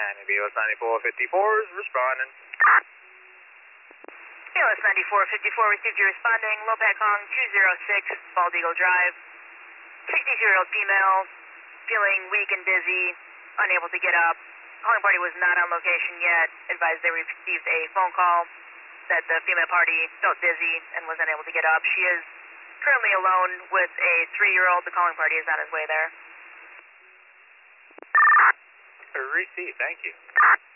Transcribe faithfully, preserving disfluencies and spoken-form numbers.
B O S ninety-four fifty-four is responding. B O S ninety-four fifty-four received you responding. Lopac Hong two zero six, Bald Eagle Drive. sixty-two-year-old female, feeling weak and dizzy, unable to get up. Calling party was not on location yet. Advised they received a phone call that the female party felt dizzy and was unable to get up. She is currently alone with a three-year-old. The calling party is on his way there. Receive, thank you.